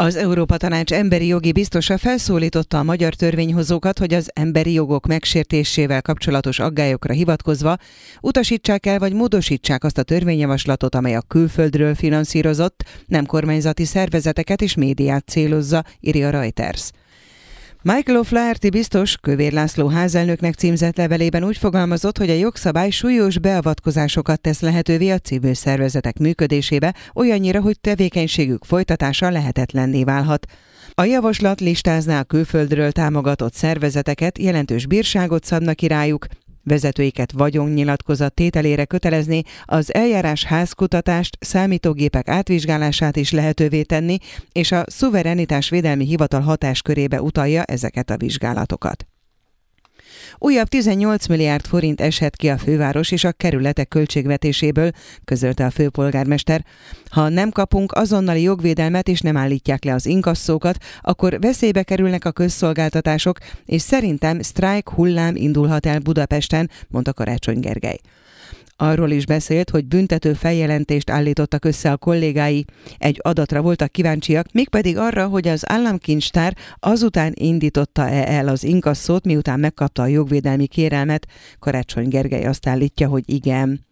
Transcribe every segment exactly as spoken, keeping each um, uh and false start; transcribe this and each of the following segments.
Az Európa Tanács emberi jogi biztosa felszólította a magyar törvényhozókat, hogy az emberi jogok megsértésével kapcsolatos aggályokra hivatkozva utasítsák el vagy módosítsák azt a törvényjavaslatot, amely a külföldről finanszírozott, nem kormányzati szervezeteket és médiát célozza, írja a Reuters. Michael O'Flaherty biztos Kövér László házelnöknek címzett levelében úgy fogalmazott, hogy a jogszabály súlyos beavatkozásokat tesz lehetővé a civil szervezetek működésébe, olyannyira, hogy tevékenységük folytatása lehetetlenné válhat. A javaslat listázná a külföldről támogatott szervezeteket, jelentős bírságot szabna ki rájuk, vezetőiket vagyonnyilatkozat tételére kötelezni, az eljárás házkutatást, számítógépek átvizsgálását is lehetővé tenni, és a szuverenitásvédelmi hivatal hatáskörébe utalja ezeket a vizsgálatokat. Újabb tizennyolc milliárd forint eshet ki a főváros és a kerületek költségvetéséből, közölte a főpolgármester. Ha nem kapunk azonnali jogvédelmet és nem állítják le az inkasszókat, akkor veszélybe kerülnek a közszolgáltatások, és szerintem sztrájk hullám indulhat el Budapesten, mondta Karácsony Gergely. Arról is beszélt, hogy büntető feljelentést állítottak össze a kollégái. Egy adatra voltak kíváncsiak, mégpedig arra, hogy az államkincstár azután indította-e el az inkasszót, miután megkapta a jogvédelmi kérelmet. Karácsony Gergely azt állítja, hogy igen.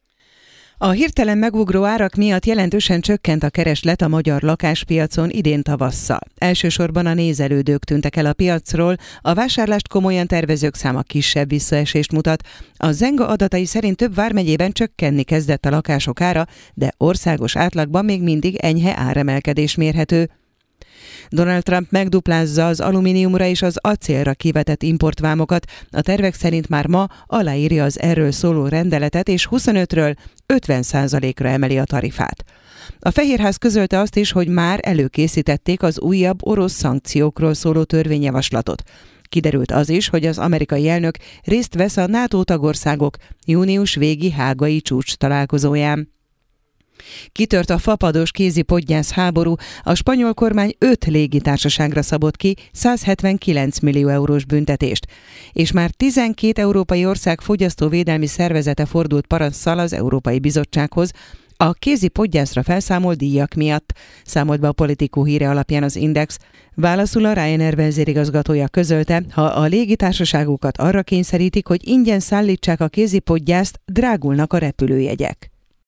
A hirtelen megugró árak miatt jelentősen csökkent a kereslet a magyar lakáspiacon idén tavasszal. Elsősorban a nézelődők tűntek el a piacról, a vásárlást komolyan tervezők száma kisebb visszaesést mutat. A Zenga adatai szerint több vármegyében csökkenni kezdett a lakások ára, de országos átlagban még mindig enyhe áremelkedés mérhető. Donald Trump megduplázza az alumíniumra és az acélra kivetett importvámokat. A tervek szerint már ma aláírja az erről szóló rendeletet, és huszonötről ötven százalékra emeli a tarifát. A Fehérház közölte azt is, hogy már előkészítették az újabb orosz szankciókról szóló törvényjavaslatot. Kiderült az is, hogy az amerikai elnök részt vesz a NATO tagországok június végi hágai csúcs találkozóján. Kitört a fapados kézipodgyász háború, a spanyol kormány öt légitársaságra szabott ki százhetvenkilenc millió eurós büntetést, és már tizenkét európai ország fogyasztóvédelmi szervezete fordult parasszal az Európai Bizottsághoz a kézipodgyászra felszámolt díjak miatt, számolt be a Politico híre alapján az Index. Válaszul a Ryanair vezérigazgatója közölte, ha a légitársaságokat arra kényszerítik, hogy ingyen szállítsák a kézipodgyászt, drágulnak a repülőjegyek.